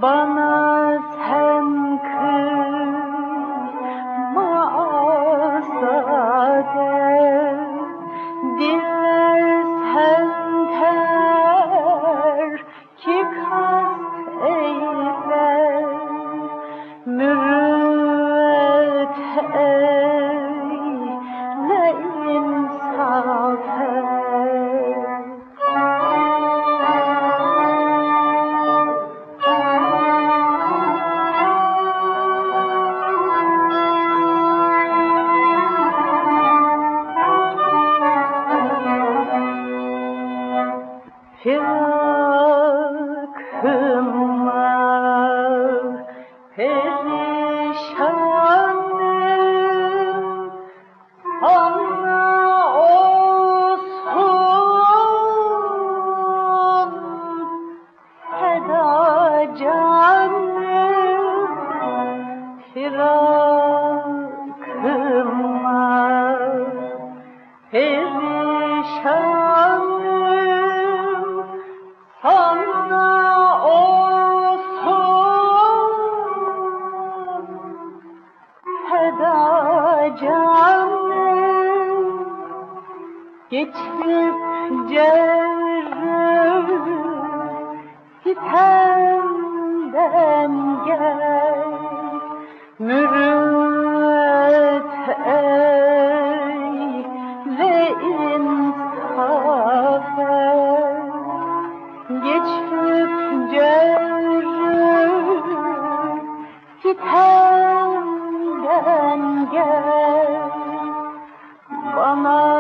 Bana sen kıyma azade, dilersen terki kast eyle, mürüvvet eyle insaf et. Firakıma perişanım, sana olsun feda canım. Firakıma perişanım, sana olsun feda canım. Geçip cerrü sitemden gel, mürüvvet eyle insaf et. Geçip cerrü sitemden gel, bana